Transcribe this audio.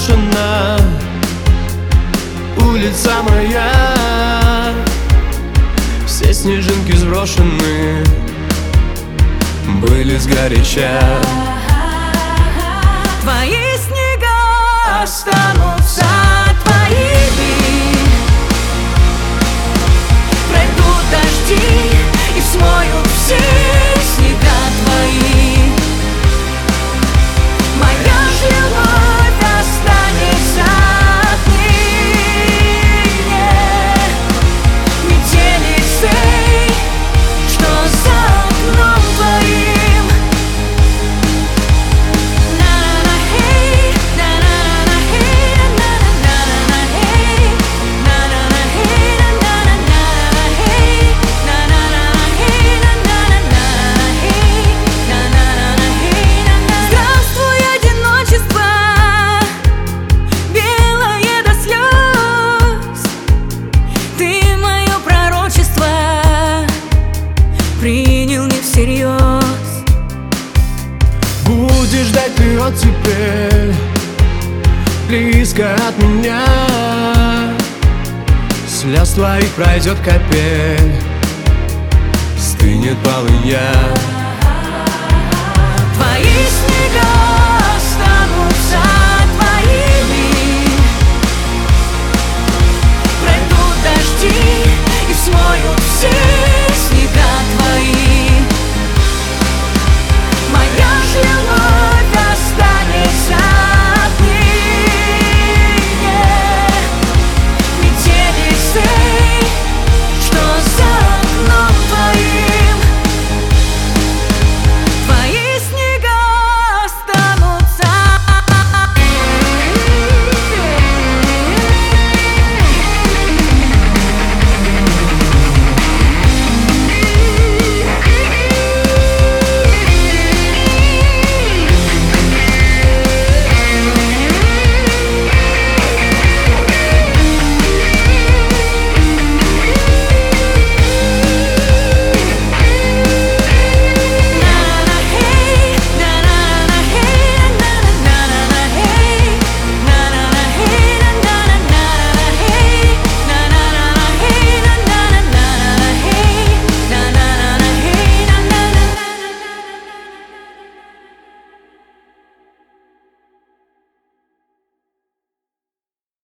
брошена улица моя, все снежинки сброшены были сгоряча. Твои снега останутся твоими, пройдут дожди и смоют все снега твои. Моя же любовь останется отныне метелицей, что за окном твоим. Здравствуй, одиночество, белое до слез. Ты мое пророчество принял не всерьез. Будешь ждать ты вот теперь близко от меня, слез твоих пройдет капель, стынет полынья.